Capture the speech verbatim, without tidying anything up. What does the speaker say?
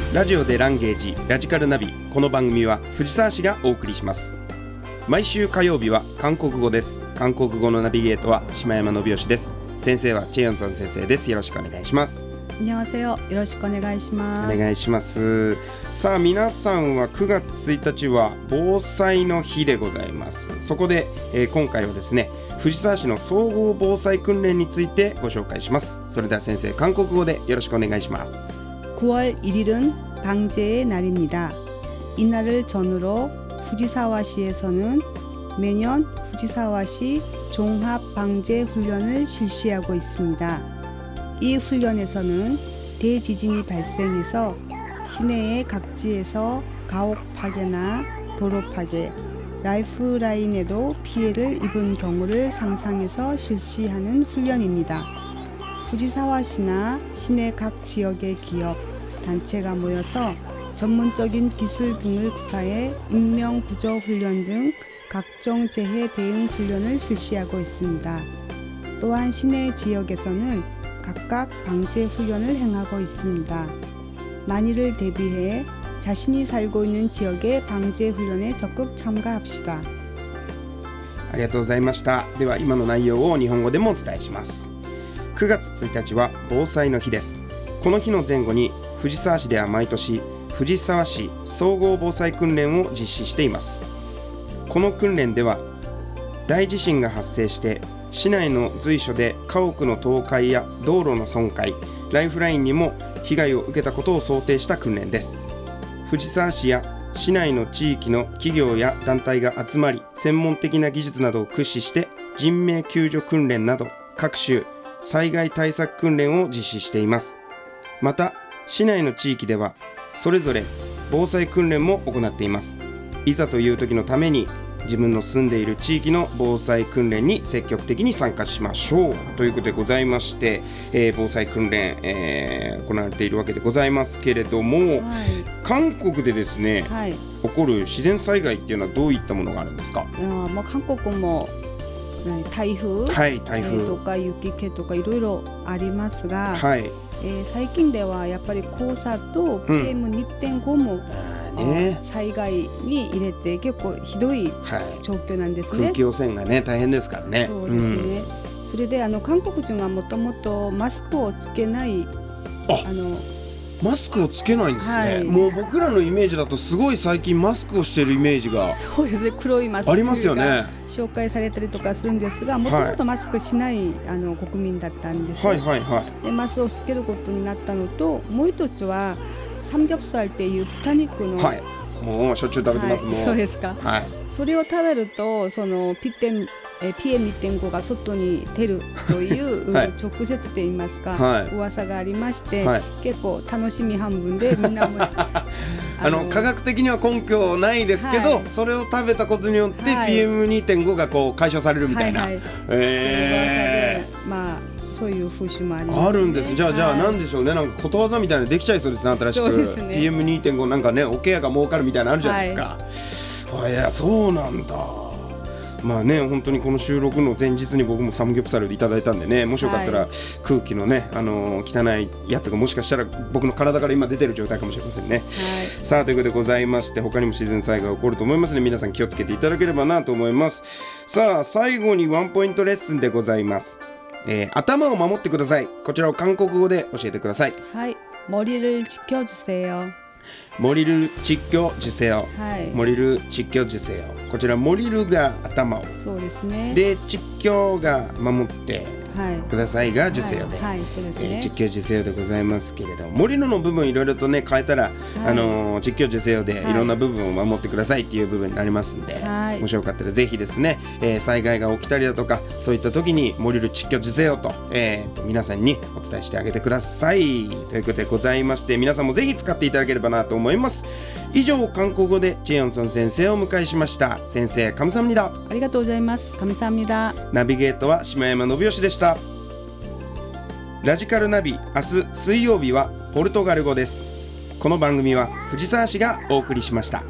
ラジオでランゲージラジカルナビ。この番組は藤沢市がお送りします。毎週火曜日は韓国語です。韓国語のナビゲートは島山信義です。先生はチェヨンソン先生です。よろしくお願いします。 안녕하세요。よろしくお願いします。 お願いします。さあ皆さんはくがつついたちは防災の日でございます。そこで、えー、今回はですね藤沢市の総合防災訓練についてご紹介します。それでは先生韓国語でよろしくお願いします。 구월 일일은 방제의 날입니다. 이날을 전후로 후지사와시에서는 매년 후지사와시 종합방제훈련을 실시하고 있습니다. 이 훈련에서는 대지진이 발생해서 시내의 각지에서 가옥 파괴나 도로 파괴, 라이프라인에도 피해를 입은 경우를 상상해서 실시하는 훈련입니다. 후지사와시나 시내 각 지역의 기업, 단체가 모여서 전문적인 기술 등을 구사해 인명구조훈련 등 각종 재해 대응 훈련을 실시하고 있습니다. 또한 시내 지역에서는 각각 방제 훈련을 행하고 있습니다. 만일을 대비해 자신이 살고 있는 지역의 방제 훈련에 적극 참가합시다. ありがとうございました。では今の内容を日本語でもお伝えします。くがつついたちは防災の日です。この日の前後に藤沢市では毎年藤沢市総合防災訓練を実施しています。この訓練では大地震が発生して市内の随所で家屋の倒壊や道路の損壊、ライフラインにも被害を受けたことを想定した訓練です。藤沢市や市内の地域の企業や団体が集まり、専門的な技術などを駆使して人命救助訓練など各種災害対策訓練を実施しています。また市内の地域ではそれぞれ防災訓練も行っています。いざという時のために自分の住んでいる地域の防災訓練に積極的に参加しましょうということでございまして、えー、防災訓練、えー、行われているわけでございますけれども、はい、韓国でですね、はい、起こる自然災害っていうのはどういったものがあるんですか？ いや、まあ、韓国も台風、はい、台風とか雪気とかいろいろありますが、はい、えー、最近ではやっぱり黄砂と ピーエムにてんご も、うんね、災害に入れて結構ひどい状況なんですね、 はい、空気汚染がね大変ですからね。 そうですね、うん、それであの韓国人はもともとマスクをつけないああのマスクをつけないんですね、はい、もう僕らのイメージだとすごい最近マスクをしているイメージがそうですね、黒いマスクありますよね。 紹介されたりとかするんですが、もともとマスクしない、はい、あの国民だったんです、はいはいはい、でマスクをつけることになったのと、もう一つはサムギョプサルっていう豚肉の、はい、 もうしょっちゅう食べてます、はい、もうそうですか、はい、それを食べるとそのピーエムにてんご が外に出るという、はい、直接と言いますか、はい、噂がありまして、はい、結構楽しみ半分でみんなもあの科学的には根拠ないですけど、はい、それを食べたことによって、はい、ピーエムにてんご がこう解消されるみたいな、はいはい、えー、 まあそういう風習もあります、ね、 あるんです。じゃあ、はい、じゃあなんでしょうね、なんかことわざみたいなのできちゃいそうですね、新しく。そうですね、ピーエムにてんご なんかね、おケアが儲かるみたいなのあるじゃないですか、はい、いやそうなんだ。まあね、本当にこの収録の前日に僕もサムギョプサルでいただいたんでね、もしよかったら空気のね、あのー、汚いやつがもしかしたら僕の体から今出てる状態かもしれませんね、はい、さあということでございまして、他にも自然災害が起こると思いますので、皆さん気をつけていただければなと思います。さあ最後にワンポイントレッスンでございます。えー、頭を守ってください。こちらを韓国語で教えてください。 はい、머리를 지켜주세요。 モリルチッキョジュセオ、モリルチッキョジュセオ、こちらモリルが頭を、 そうですね、 でチッキョが守ってくださいがジュセオで、はいはい、そうですね、えー、チッキョジュセオでございますけれども、モリルの部分いろいろとね変えたら、はい、あのー、チッキョジュセオでいろんな部分を守ってくださいっていう部分になりますんで、はい、もしよかったらぜひですね、えー、災害が起きたりだとかそういった時にモリルチッキョジュセオと、えー、と皆さんにお伝えしてあげてくださいということでございまして、皆さんもぜひ使っていただければなと思います。以上、韓国語でチェヨンソン先生をお迎えしました。先生、カムサムニダ。 ありがとうございます。カムサムニダ。 ナビゲートは島山信義でした。ラジカルナビ、明日水曜日はポルトガル語です。この番組は藤沢市がお送りしました。